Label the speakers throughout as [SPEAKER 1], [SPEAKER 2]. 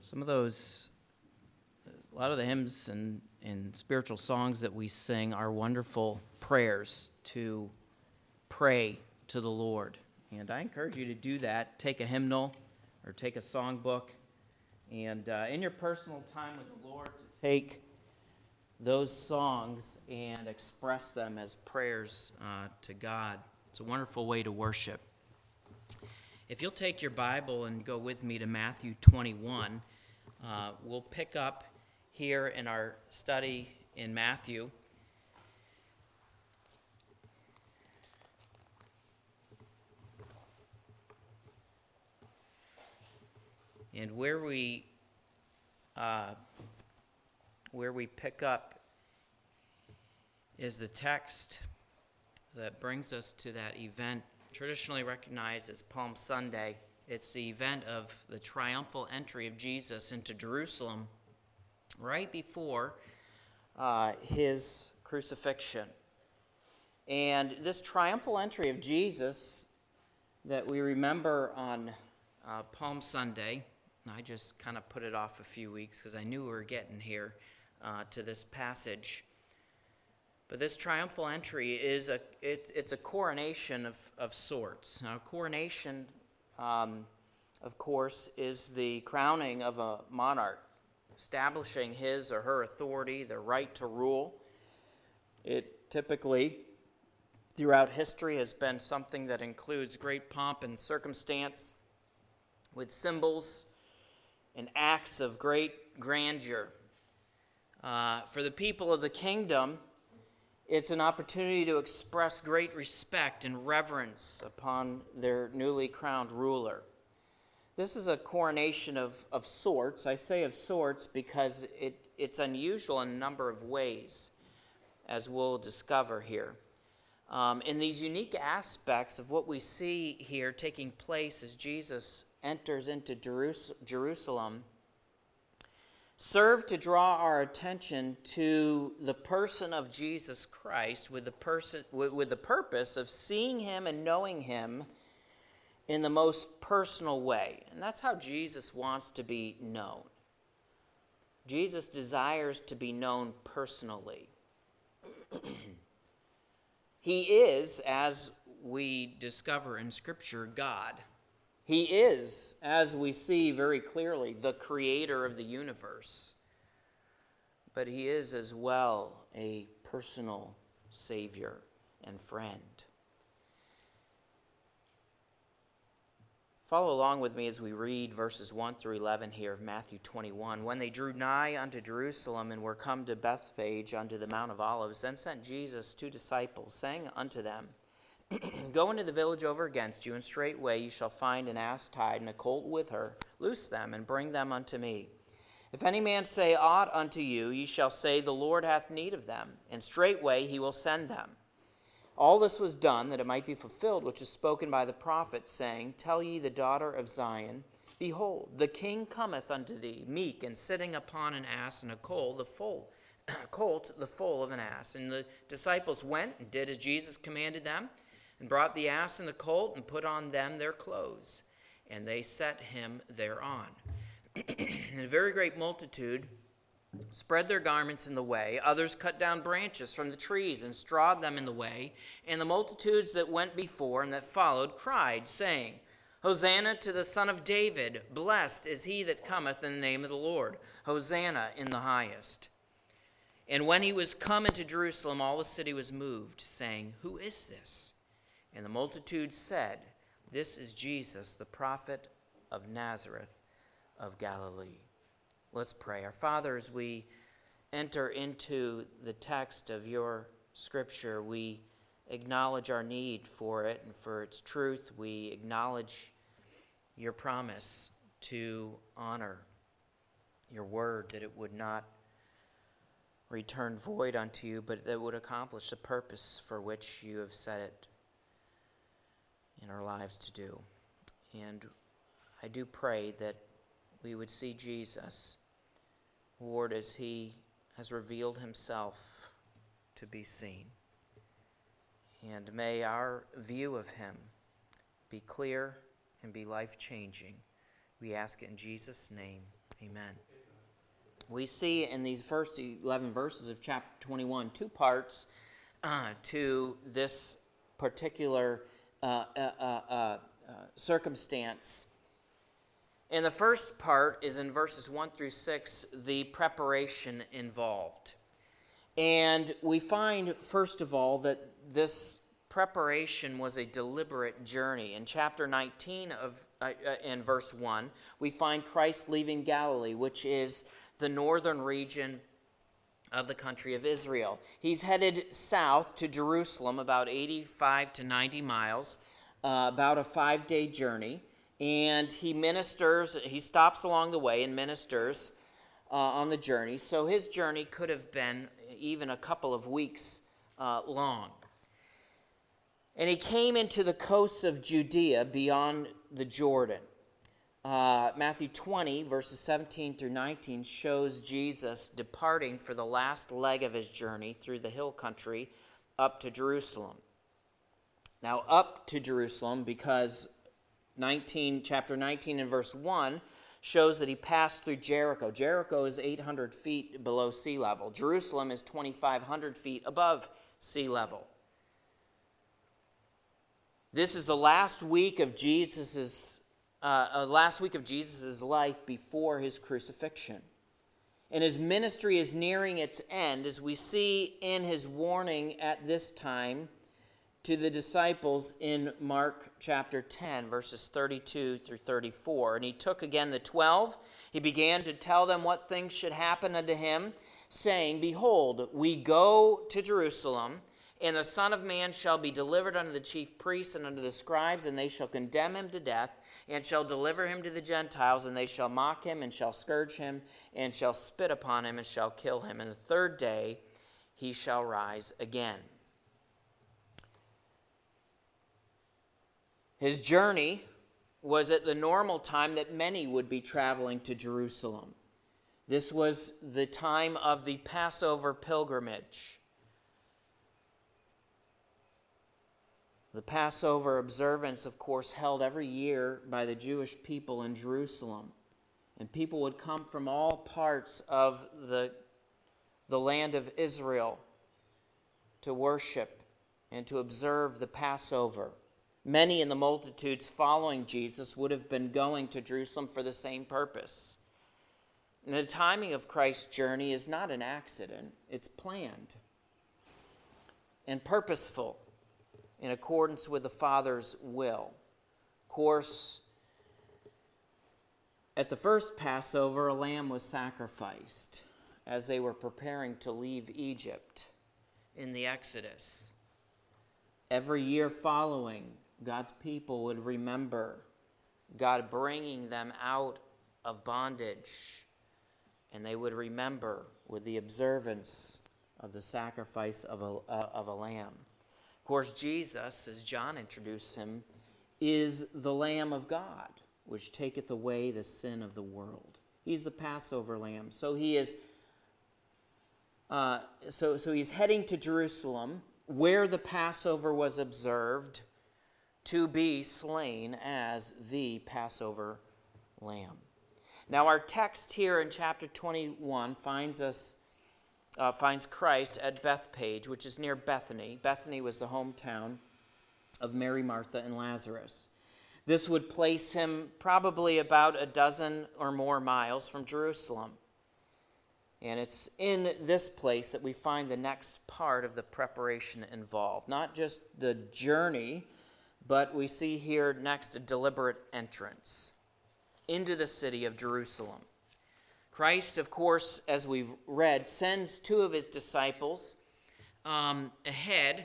[SPEAKER 1] Some of those, a lot of the hymns and spiritual songs that we sing are wonderful prayers to pray to the Lord. And I encourage you to do that. Take a hymnal or take a songbook. And in your personal time with the Lord, to take those songs and express them as prayers to God. It's a wonderful way to worship. If you'll take your Bible and go with me to Matthew 21, we'll pick up here in our study in Matthew. And where we pick up is the text that brings us to that event traditionally recognized as Palm Sunday. It's the event of the triumphal entry of Jesus into Jerusalem right before his crucifixion. And this triumphal entry of Jesus that we remember on Palm Sunday, and I just kind of put it off a few weeks because I knew we were getting here to this passage. But this triumphal entry is it's a coronation of sorts. Now, coronation, of course, is the crowning of a monarch, establishing his or her authority, the right to rule. It typically, throughout history, has been something that includes great pomp and circumstance, with symbols and acts of great grandeur. For the people of the kingdom, it's an opportunity to express great respect and reverence upon their newly crowned ruler. This is a coronation of sorts. I say of sorts because it's unusual in a number of ways, as we'll discover here. In these unique aspects of what we see here taking place as Jesus enters into Jerusalem, serve to draw our attention to the person of Jesus Christ with the purpose of seeing him and knowing him in the most personal way. And that's how Jesus wants to be known. Jesus desires to be known personally. He is, as we discover in Scripture, God. He is, as we see very clearly, the creator of the universe. But he is as well a personal Savior and friend. Follow along with me as we read verses 1 through 11 here of Matthew 21. When they drew nigh unto Jerusalem and were come to Bethphage unto the Mount of Olives, then sent Jesus 2 disciples, saying unto them, Go into the village over against you, and straightway you shall find an ass tied and a colt with her. Loose them, and bring them unto me. If any man say aught unto you, ye shall say, The Lord hath need of them, and straightway he will send them. All this was done, that it might be fulfilled, which is spoken by the prophet, saying, Tell ye the daughter of Zion, Behold, the king cometh unto thee, meek, and sitting upon an ass and a colt, the foal of an ass. And the disciples went and did as Jesus commanded them, and brought the ass and the colt, and put on them their clothes, and they set him thereon. And a very great multitude spread their garments in the way. Others cut down branches from the trees, and strawed them in the way. And the multitudes that went before and that followed cried, saying, Hosanna to the Son of David! Blessed is he that cometh in the name of the Lord! Hosanna in the highest! And when he was come into Jerusalem, all the city was moved, saying, Who is this? And the multitude said, This is Jesus, the prophet of Nazareth of Galilee. Let's pray. Our Father, as we enter into the text of your Scripture, we acknowledge our need for it and for its truth. We acknowledge your promise to honor your word, that it would not return void unto you, but that it would accomplish the purpose for which you have set it in our lives to do. And I do pray that we would see Jesus, Lord, as he has revealed himself to be seen. And may our view of him be clear and be life-changing. We ask it in Jesus' name. Amen. We see in these first 11 verses of chapter 21 two parts to this particular circumstance. And the first part is in verses 1 through 6, the preparation involved. And we find, first of all, that this preparation was a deliberate journey. In chapter 19 in verse 1, we find Christ leaving Galilee, which is the northern region of the country of Israel. He's headed south to Jerusalem, about 85 to 90 miles, about a 5-day journey. And he stops along the way and ministers on the journey. So his journey could have been even a couple of weeks long. And he came into the coasts of Judea beyond the Jordan. Matthew 20, verses 17 through 19, shows Jesus departing for the last leg of his journey through the hill country up to Jerusalem. Now, up to Jerusalem, because chapter 19 and verse 1 shows that he passed through Jericho. Jericho is 800 feet below sea level. Jerusalem is 2,500 feet above sea level. This is the last week of Jesus' life before his crucifixion. And his ministry is nearing its end, as we see in his warning at this time to the disciples in Mark chapter 10, verses 32 through 34. And he took again the 12. He began to tell them what things should happen unto him, saying, Behold, we go to Jerusalem, and the Son of Man shall be delivered unto the chief priests and unto the scribes, and they shall condemn him to death, and shall deliver him to the Gentiles, and they shall mock him, and shall scourge him, and shall spit upon him, and shall kill him. And the third day he shall rise again. His journey was at the normal time that many would be traveling to Jerusalem. This was the time of the Passover pilgrimage. The Passover observance, of course, held every year by the Jewish people in Jerusalem. And people would come from all parts of the land of Israel to worship and to observe the Passover. Many in the multitudes following Jesus would have been going to Jerusalem for the same purpose. And the timing of Christ's journey is not an accident. It's planned and purposeful in accordance with the Father's will. Of course, at the first Passover, a lamb was sacrificed as they were preparing to leave Egypt in the Exodus. Every year following, God's people would remember God bringing them out of bondage, and they would remember with the observance of the sacrifice of a lamb. Of course, Jesus, as John introduced him, is the Lamb of God, which taketh away the sin of the world. He's the Passover lamb. So he is. So he's heading to Jerusalem, where the Passover was observed, to be slain as the Passover lamb. Now, our text here in chapter 21 finds Christ at Bethphage, which is near Bethany. Bethany was the hometown of Mary, Martha, and Lazarus. This would place him probably about a dozen or more miles from Jerusalem. And it's in this place that we find the next part of the preparation involved. Not just the journey, but we see here next a deliberate entrance into the city of Jerusalem. Christ, of course, as we've read, sends two of his disciples ahead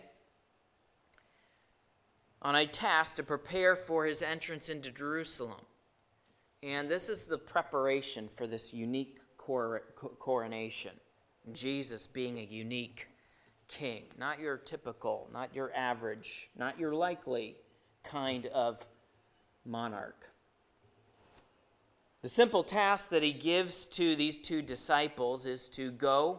[SPEAKER 1] on a task to prepare for his entrance into Jerusalem. And this is the preparation for this unique coronation. Jesus being a unique king, not your typical, not your average, not your likely kind of monarch. The simple task that he gives to these two disciples is to go,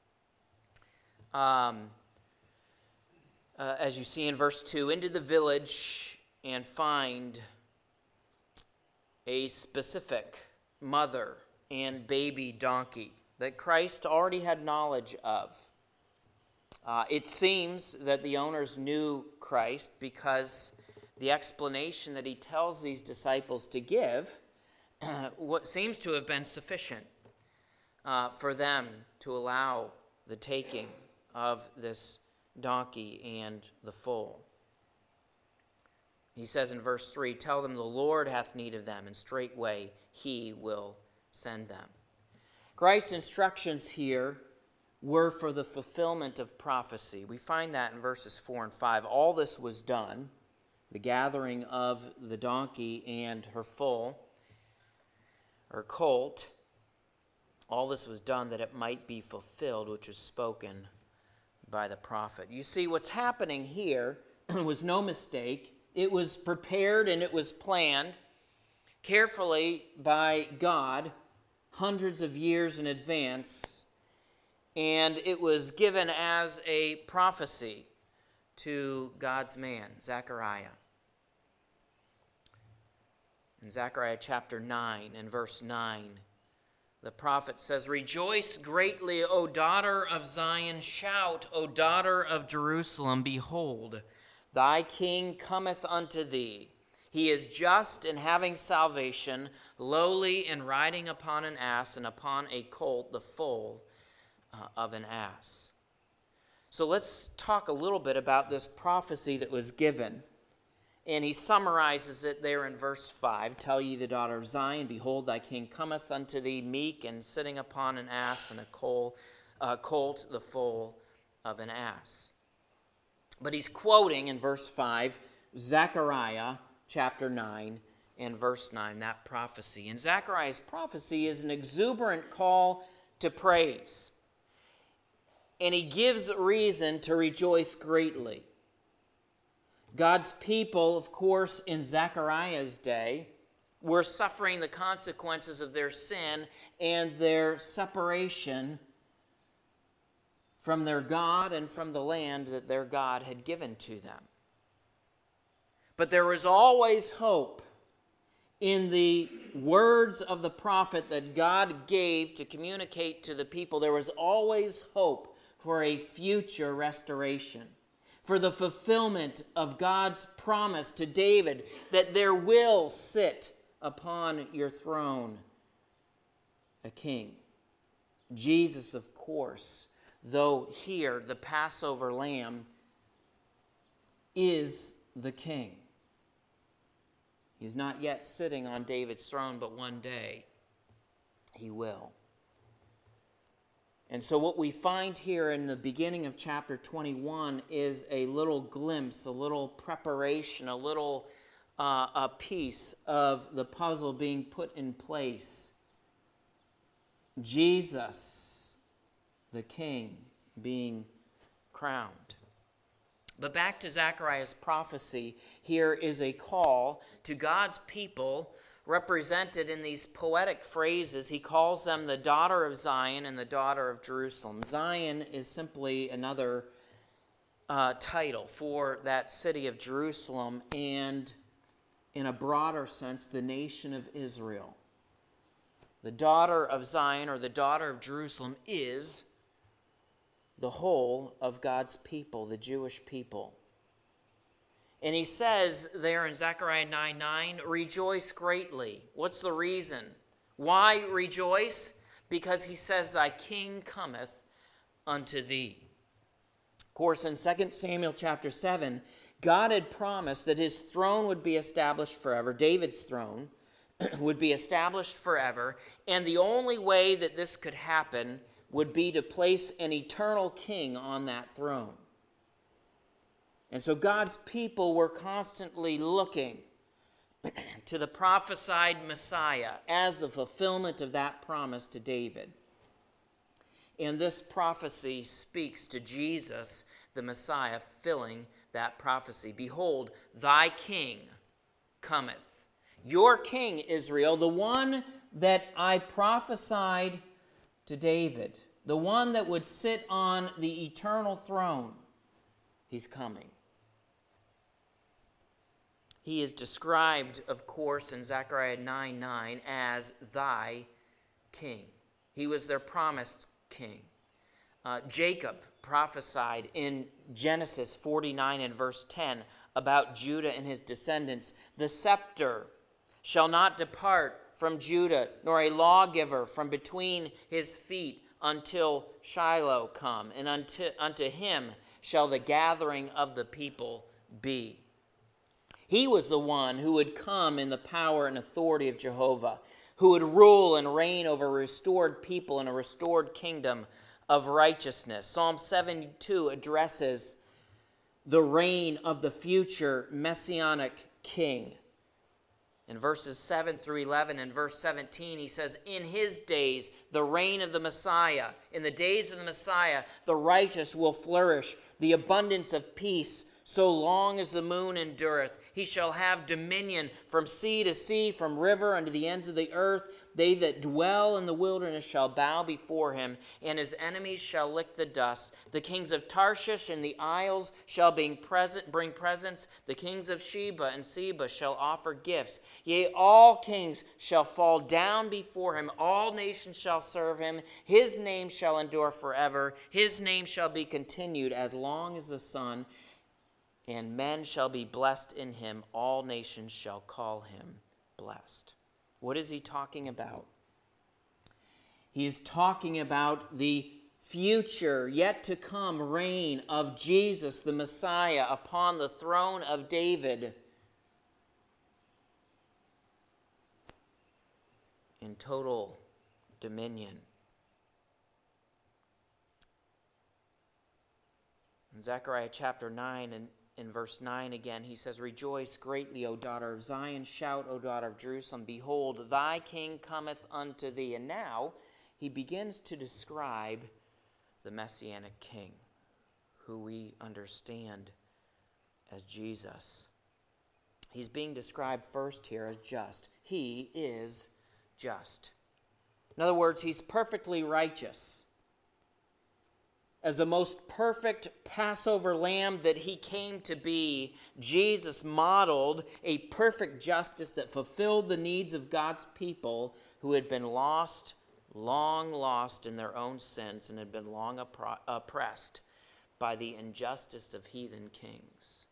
[SPEAKER 1] as you see in verse 2, into the village and find a specific mother and baby donkey that Christ already had knowledge of. It seems that the owners knew Christ because the explanation that he tells these disciples to give what seems to have been sufficient for them to allow the taking of this donkey and the foal. He says in verse 3, "Tell them the Lord hath need of them, and straightway he will send them." Christ's instructions here were for the fulfillment of prophecy. We find that in verses 4 and 5. All this was done, the gathering of the donkey and her foal, or colt, all this was done that it might be fulfilled, which was spoken by the prophet. You see, what's happening here was no mistake. It was prepared and it was planned carefully by God hundreds of years in advance, and it was given as a prophecy to God's man, Zechariah. In Zechariah chapter 9 and verse 9, the prophet says, "Rejoice greatly, O daughter of Zion. Shout, O daughter of Jerusalem. Behold, thy king cometh unto thee. He is just and having salvation, lowly and riding upon an ass, and upon a colt, the foal of an ass." So let's talk a little bit about this prophecy that was given. And he summarizes it there in verse 5. "Tell ye the daughter of Zion, behold, thy king cometh unto thee, meek and sitting upon an ass, and a colt, the foal of an ass." But he's quoting in verse 5, Zechariah chapter 9 and verse 9, that prophecy. And Zechariah's prophecy is an exuberant call to praise. And he gives reason to rejoice greatly. God's people, of course, in Zechariah's day, were suffering the consequences of their sin and their separation from their God and from the land that their God had given to them. But there was always hope in the words of the prophet that God gave to communicate to the people. There was always hope for a future restoration, for the fulfillment of God's promise to David that there will sit upon your throne a king. Jesus, of course, though here the Passover lamb, is the king. He's not yet sitting on David's throne, but one day he will. And so what we find here in the beginning of chapter 21 is a little glimpse, a little preparation, a piece of the puzzle being put in place. Jesus, the king, being crowned. But back to Zechariah's prophecy, here is a call to God's people represented in these poetic phrases. He calls them the daughter of Zion and the daughter of Jerusalem. Zion is simply another title for that city of Jerusalem, and in a broader sense, the nation of Israel. The daughter of Zion, or the daughter of Jerusalem, is the whole of God's people, the Jewish people. And he says there in Zechariah 9:9, "Rejoice greatly." What's the reason? Why rejoice? Because he says, "Thy king cometh unto thee." Of course, in 2 Samuel chapter 7, God had promised that his throne would be established forever. David's throne would be established forever. And the only way that this could happen would be to place an eternal king on that throne. And so God's people were constantly looking to the prophesied Messiah as the fulfillment of that promise to David. And this prophecy speaks to Jesus, the Messiah, filling that prophecy. "Behold, thy king cometh." Your king, Israel, the one that I prophesied to David, the one that would sit on the eternal throne, he's coming. He is described, of course, in Zechariah 9:9 as thy king. He was their promised king. Jacob prophesied in Genesis 49 and verse 10 about Judah and his descendants. The scepter shall not depart from Judah, nor a lawgiver from between his feet until Shiloh come, and unto him shall the gathering of the people be. He was the one who would come in the power and authority of Jehovah, who would rule and reign over a restored people and a restored kingdom of righteousness. Psalm 72 addresses the reign of the future messianic king. In verses 7 through 11 and verse 17, he says, in his days, the reign of the Messiah, in the days of the Messiah, the righteous will flourish, the abundance of peace, so long as the moon endureth. He shall have dominion from sea to sea, from river unto the ends of the earth. They that dwell in the wilderness shall bow before him, and his enemies shall lick the dust. The kings of Tarshish and the isles shall bring presents. The kings of Sheba and Seba shall offer gifts. Yea, all kings shall fall down before him. All nations shall serve him. His name shall endure forever. His name shall be continued as long as the sun. And men shall be blessed in him. All nations shall call him blessed. What is he talking about? He is talking about the future, yet to come reign of Jesus, the Messiah, upon the throne of David in total dominion. In Zechariah chapter 9 and in verse 9 again, he says, rejoice greatly, O daughter of Zion. Shout, O daughter of Jerusalem. Behold, thy king cometh unto thee. And now he begins to describe the Messianic king, who we understand as Jesus. He's being described first here as just. He is just. In other words, he's perfectly righteous. As the most perfect Passover lamb that he came to be, Jesus modeled a perfect justice that fulfilled the needs of God's people who had been lost, long lost in their own sins, and had been long oppressed by the injustice of heathen kings.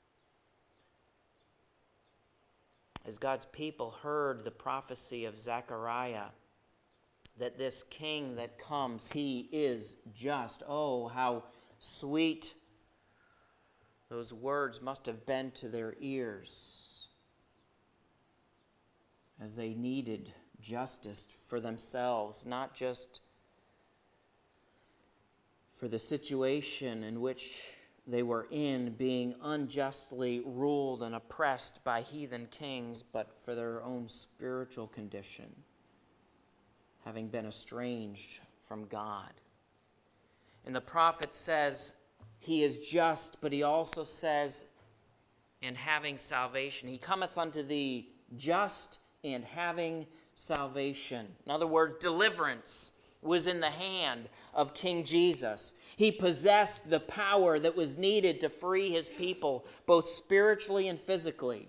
[SPEAKER 1] As God's people heard the prophecy of Zechariah, that this king that comes, he is just. Oh, how sweet those words must have been to their ears as they needed justice for themselves, not just for the situation in which they were in, being unjustly ruled and oppressed by heathen kings, but for their own spiritual condition, having been estranged from God. And the prophet says he is just, but he also says, and having salvation. He cometh unto thee just and having salvation. In other words, deliverance was in the hand of King Jesus. He possessed the power that was needed to free his people, both spiritually and physically.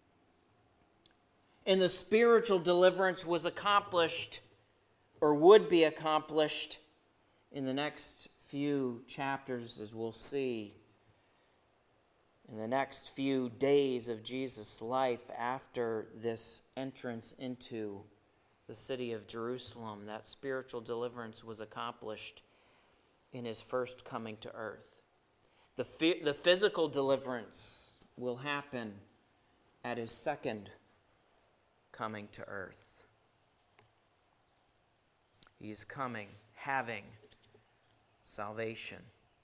[SPEAKER 1] And the spiritual deliverance was accomplished, or would be accomplished, in the next few chapters, as we'll see, in the next few days of Jesus' life after this entrance into the city of Jerusalem. That spiritual deliverance was accomplished in his first coming to earth. The physical deliverance will happen at his second coming to earth. He is coming, having salvation.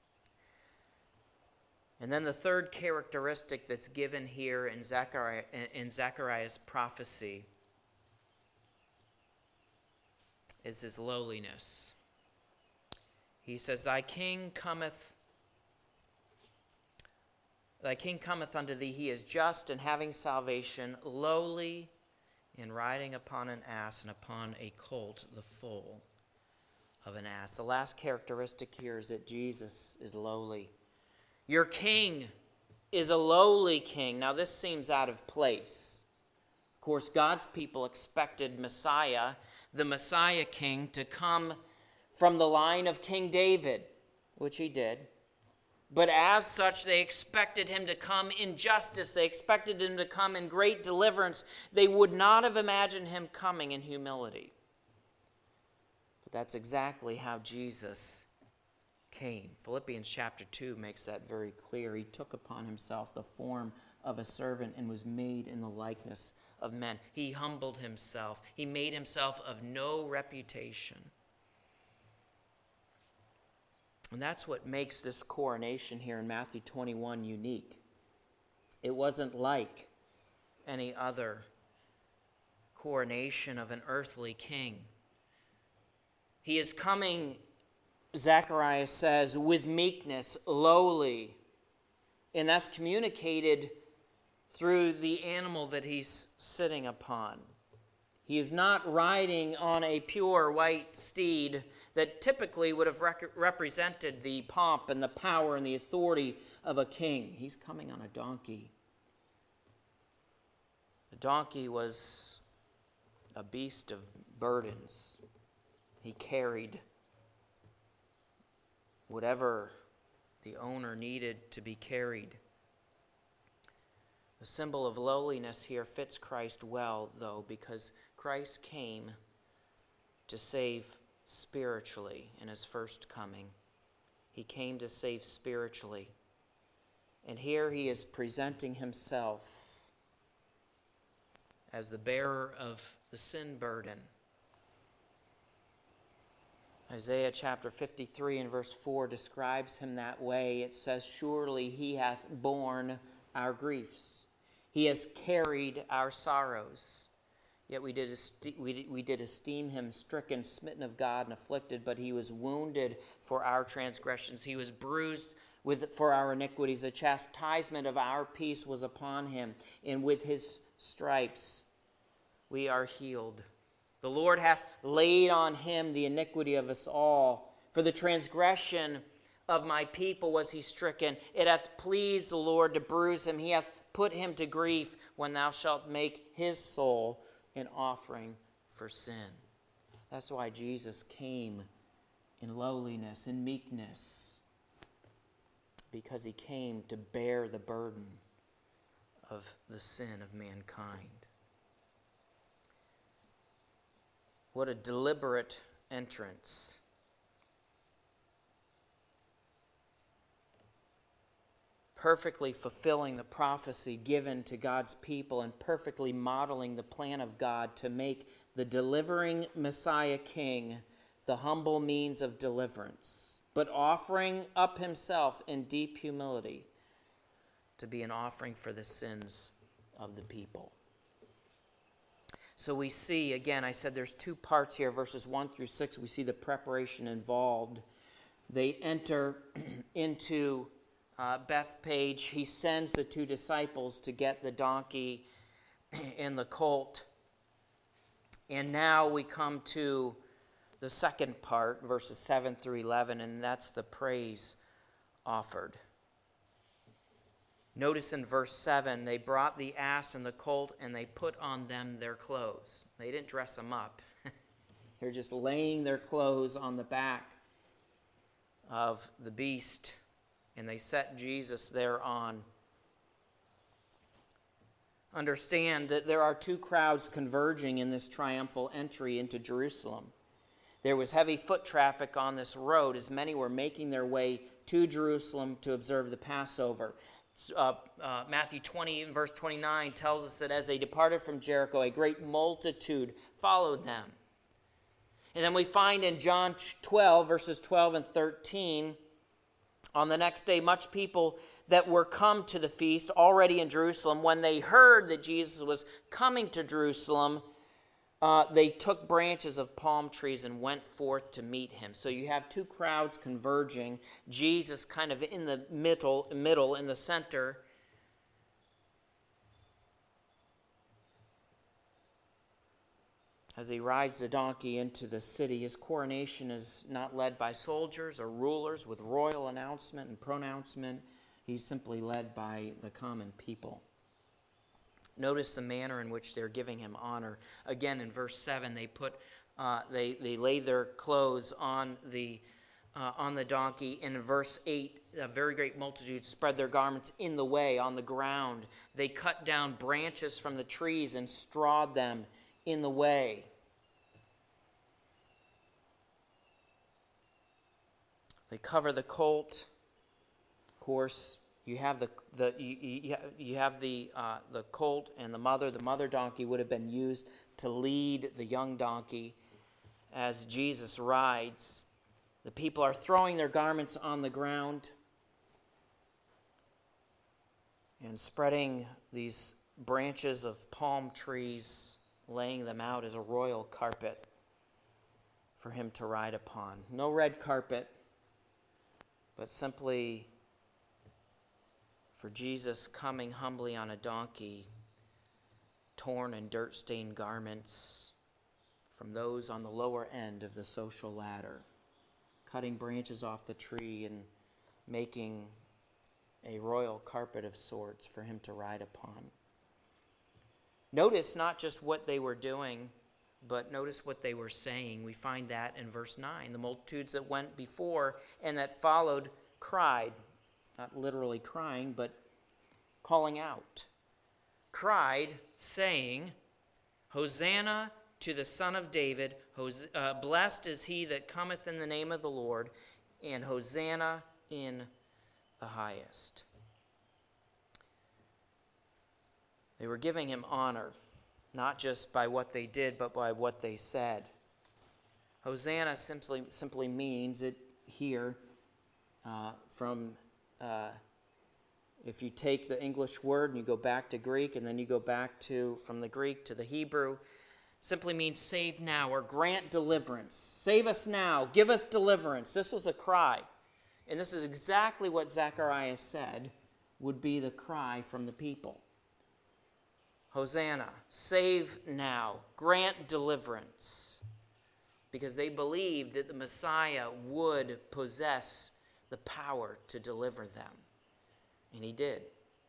[SPEAKER 1] And then the third characteristic that's given here in Zechariah's prophecy is his lowliness. He says, Thy king cometh unto thee. He is just and having salvation, lowly, and riding upon an ass, and upon a colt, the foal of an ass. The last characteristic here is that Jesus is lowly. Your king is a lowly king. Now, this seems out of place. Of course, God's people expected Messiah. the Messiah king to come from the line of King David, which he did. But as such, they expected him to come in justice. They expected him to come in great deliverance. They would not have imagined him coming in humility. But that's exactly how Jesus came. Philippians chapter 2 makes that very clear. He took upon himself the form of a servant and was made in the likeness of men. He humbled himself. He made himself of no reputation. And that's what makes this coronation here in Matthew 21 unique. It wasn't like any other coronation of an earthly king. He is coming, Zechariah says, with meekness, lowly. And that's communicated through the animal that he's sitting upon. He is not riding on a pure white steed that typically would have represented the pomp and the power and the authority of a king. He's coming on a donkey. The donkey was a beast of burdens. He carried whatever the owner needed to be carried. The symbol of lowliness here fits Christ well, though, because Christ came to save spiritually in his first coming. He came to save spiritually. And here he is presenting himself as the bearer of the sin burden. Isaiah chapter 53 and verse 4 describes him that way. It says, "Surely he hath borne our griefs. He has carried our sorrows. Yet we did esteem him stricken, smitten of God, and afflicted, but he was wounded for our transgressions. He was bruised for our iniquities. The chastisement of our peace was upon him, and with his stripes we are healed. The Lord hath laid on him the iniquity of us all. For the transgression of my people was he stricken. It hath pleased the Lord to bruise him. He hath put him to grief. When thou shalt make his soul an offering for sin." That's why Jesus came in lowliness, in meekness, because he came to bear the burden of the sin of mankind. What a deliberate entrance. Perfectly fulfilling the prophecy given to God's people and perfectly modeling the plan of God to make the delivering Messiah King the humble means of deliverance, but offering up himself in deep humility to be an offering for the sins of the people. So we see, again, I said there's two parts here, verses 1 through 6. We see the preparation involved. They enter into Bethphage. He sends the two disciples to get the donkey and the colt. And now we come to the second part, verses 7 through 11, and that's the praise offered. Notice in verse 7, they brought the ass and the colt, and they put on them their clothes. They didn't dress them up. They're just laying their clothes on the back of the beast, and they set Jesus thereon. Understand that there are two crowds converging in this triumphal entry into Jerusalem. There was heavy foot traffic on this road as many were making their way to Jerusalem to observe the Passover. Matthew 20 and verse 29 tells us that as they departed from Jericho, a great multitude followed them. And then we find in John 12, verses 12 and 13, on the next day, much people that were come to the feast already in Jerusalem, when they heard that Jesus was coming to Jerusalem, they took branches of palm trees and went forth to meet him. So you have two crowds converging. Jesus kind of in the middle, in the center. As he rides the donkey into the city, his coronation is not led by soldiers or rulers with royal announcement and pronouncement. He's simply led by the common people. Notice the manner in which they're giving him honor. Again, in verse 7, they lay their clothes on the donkey. In verse 8, a very great multitude spread their garments in the way, on the ground. They cut down branches from the trees and strawed them in the way. They cover the colt. Of course, you have the colt and the mother. The mother donkey would have been used to lead the young donkey as Jesus rides. The people are throwing their garments on the ground and spreading these branches of palm trees, laying them out as a royal carpet for him to ride upon. No red carpet, but simply for Jesus coming humbly on a donkey, torn and dirt-stained garments from those on the lower end of the social ladder, cutting branches off the tree and making a royal carpet of sorts for him to ride upon. Notice not just what they were doing, but notice what they were saying. We find that in verse 9. The multitudes that went before and that followed cried, not literally crying, but calling out. Cried, saying, Hosanna to the Son of David, blessed is he that cometh in the name of the Lord, and Hosanna in the highest. They were giving him honor, not just by what they did, but by what they said. Hosanna simply means it here if you take the English word and you go back to Greek, and then you go back from the Greek to the Hebrew, simply means save now or grant deliverance. Save us now. Give us deliverance. This was a cry. And this is exactly what Zechariah said would be the cry from the people. Hosanna, save now, grant deliverance. Because they believed that the Messiah would possess the power to deliver them. And he did.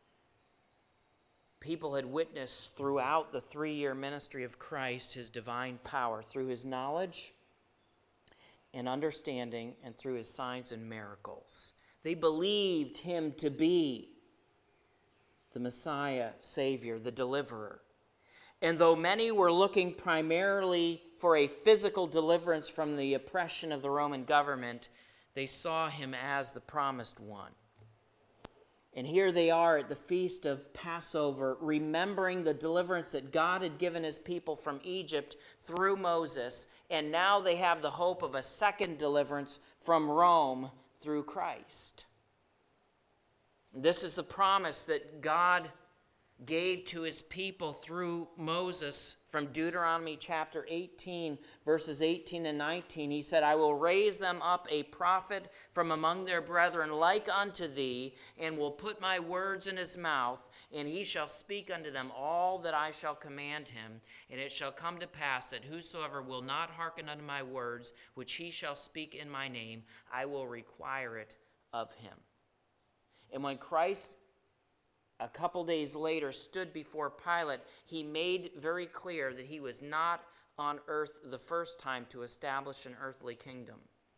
[SPEAKER 1] People had witnessed throughout the 3-year ministry of Christ his divine power through his knowledge and understanding and through his signs and miracles. They believed him to be the Messiah, Savior, the deliverer. And though many were looking primarily for a physical deliverance from the oppression of the Roman government, they saw him as the promised one. And here they are at the feast of Passover, remembering the deliverance that God had given his people from Egypt through Moses. And now they have the hope of a second deliverance from Rome through Christ. This is the promise that God gave to his people through Moses from Deuteronomy chapter 18, verses 18 and 19. He said, I will raise them up a prophet from among their brethren like unto thee, and will put my words in his mouth, and he shall speak unto them all that I shall command him. And it shall come to pass that whosoever will not hearken unto my words, which he shall speak in my name, I will require it of him. And when Christ, a couple days later, stood before Pilate, he made very clear that he was not on earth the first time to establish an earthly kingdom.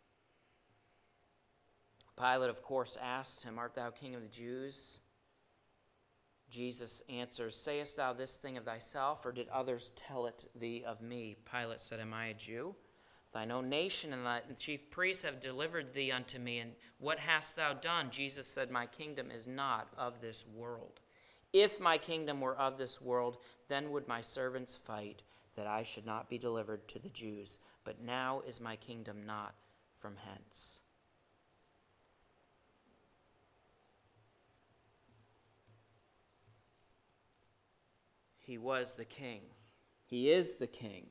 [SPEAKER 1] Pilate, of course, asked him, Art thou king of the Jews? Jesus answers, Sayest thou this thing of thyself, or did others tell it thee of me? Pilate said, Am I a Jew? Thine own nation and thy chief priests have delivered thee unto me, and what hast thou done? Jesus said, My kingdom is not of this world. If my kingdom were of this world, then would my servants fight, that I should not be delivered to the Jews. But now is my kingdom not from hence. He was the king. He is the king.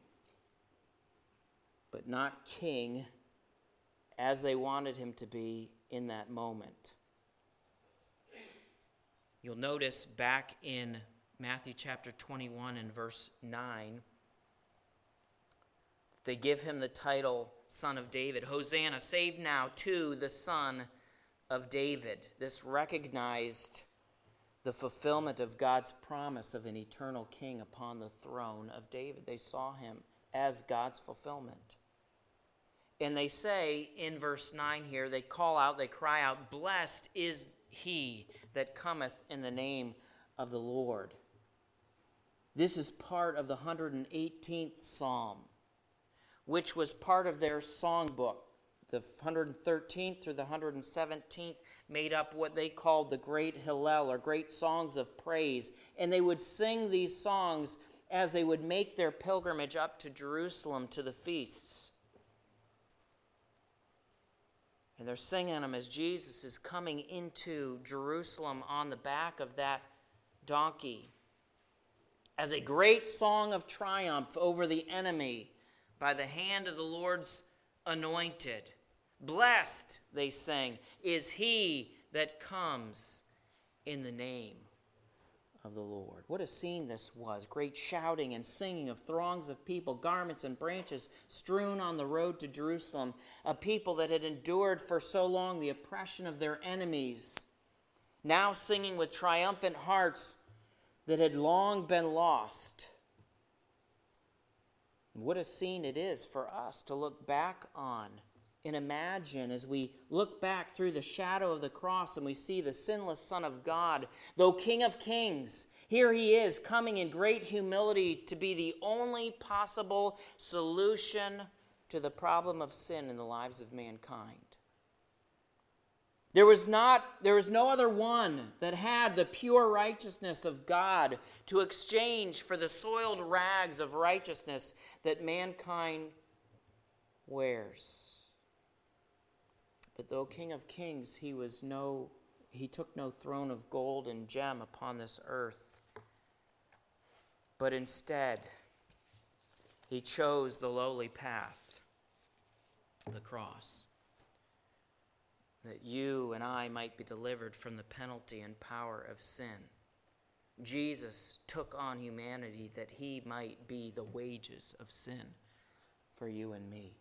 [SPEAKER 1] But not king as they wanted him to be in that moment. You'll notice back in Matthew chapter 21 and verse 9, they give him the title Son of David. Hosanna, save now to the Son of David. This recognized the fulfillment of God's promise of an eternal king upon the throne of David. They saw him as God's fulfillment. And they say in verse 9 here, they cry out, "Blessed is he that cometh in the name of the Lord." This is part of the 118th Psalm, which was part of their songbook. The 113th through the 117th made up what they called the Great Hallel, or great songs of praise. And they would sing these songs as they would make their pilgrimage up to Jerusalem to the feasts. And they're singing them as Jesus is coming into Jerusalem on the back of that donkey, as a great song of triumph over the enemy by the hand of the Lord's anointed. Blessed, they sang, is he that comes in the name of the Lord. What a scene this was. Great shouting and singing of throngs of people, garments and branches strewn on the road to Jerusalem, a people that had endured for so long the oppression of their enemies, now singing with triumphant hearts that had long been lost. What a scene it is for us to look back on and imagine as we look back through the shadow of the cross and we see the sinless Son of God, though King of Kings, here he is coming in great humility to be the only possible solution to the problem of sin in the lives of mankind. There was no other one that had the pure righteousness of God to exchange for the soiled rags of righteousness that mankind wears. But though King of Kings, he took no throne of gold and gem upon this earth. But instead, he chose the lowly path, the cross, that you and I might be delivered from the penalty and power of sin. Jesus took on humanity that he might be the wages of sin for you and me.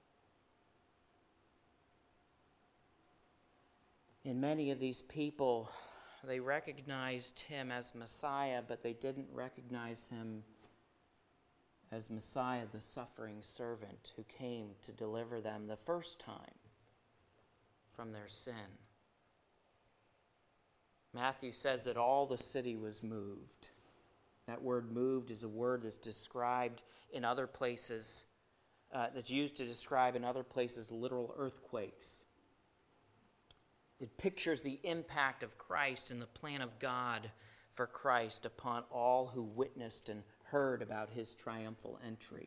[SPEAKER 1] And many of these people, they recognized him as Messiah, but they didn't recognize him as Messiah, the suffering servant who came to deliver them the first time from their sin. Matthew says that all the city was moved. That word moved is a word that's described in other places, that's used to describe in other places literal earthquakes. It pictures the impact of Christ and the plan of God for Christ upon all who witnessed and heard about his triumphal entry.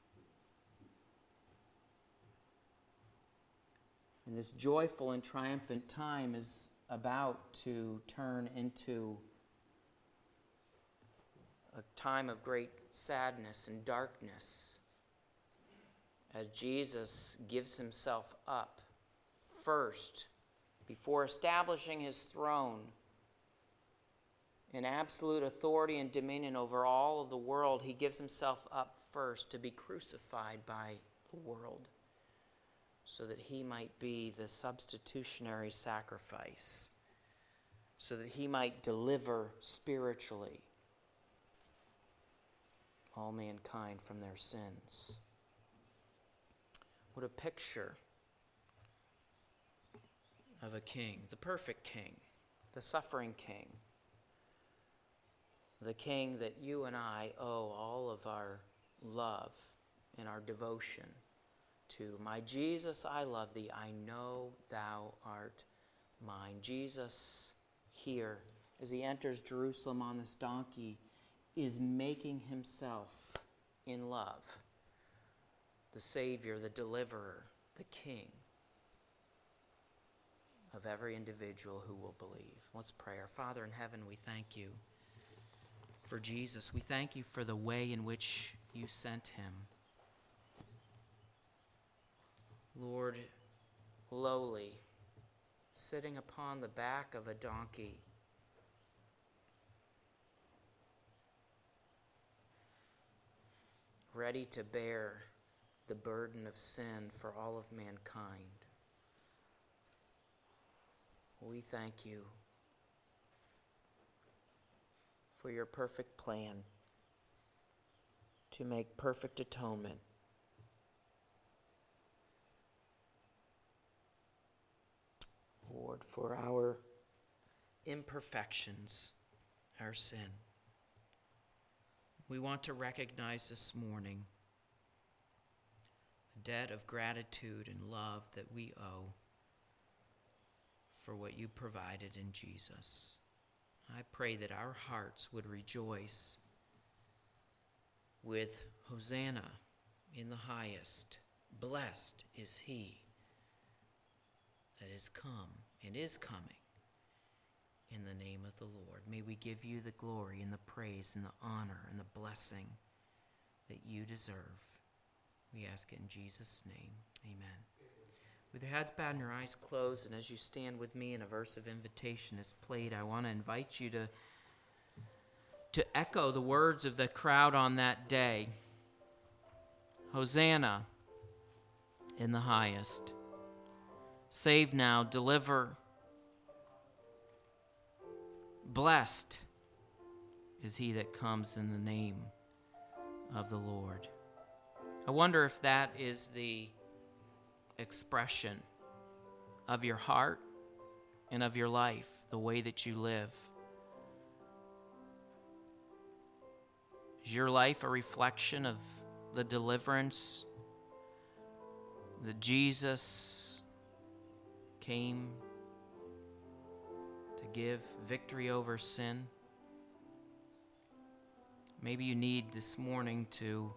[SPEAKER 1] And this joyful and triumphant time is about to turn into a time of great sadness and darkness as Jesus gives himself up first before establishing his throne in absolute authority and dominion over all of the world. He gives himself up first to be crucified by the world so that he might be the substitutionary sacrifice, so that he might deliver spiritually all mankind from their sins. What a picture of a king, the perfect king, the suffering king, the king that you and I owe all of our love and our devotion to. My Jesus, I love thee. I know thou art mine. Jesus here, as he enters Jerusalem on this donkey, is making himself in love the Savior, the deliverer, the King of every individual who will believe. Let's pray. Our Father in heaven, we thank you for Jesus. We thank you for the way in which you sent him. Lord, lowly, sitting upon the back of a donkey, ready to bear the burden of sin for all of mankind. We thank you for your perfect plan to make perfect atonement. Lord, for our imperfections, our sin, we want to recognize this morning the debt of gratitude and love that we owe for what you provided in Jesus. I pray that our hearts would rejoice with Hosanna in the highest. Blessed is he that is come and is coming in the name of the Lord. May we give you the glory and the praise and the honor and the blessing that you deserve. We ask it in Jesus' name. Amen. With your heads bowed and your eyes closed, and as you stand with me and a verse of invitation is played, I want to invite you to echo the words of the crowd on that day. Hosanna in the highest. Save now, deliver. Blessed is he that comes in the name of the Lord. I wonder if that is the expression of your heart and of your life, the way that you live. Is your life a reflection of the deliverance that Jesus came to give victory over sin? Maybe you need this morning to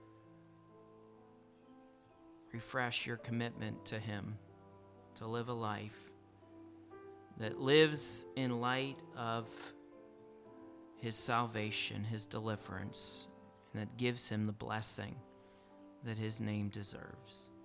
[SPEAKER 1] refresh your commitment to him, to live a life that lives in light of his salvation, his deliverance, and that gives him the blessing that his name deserves.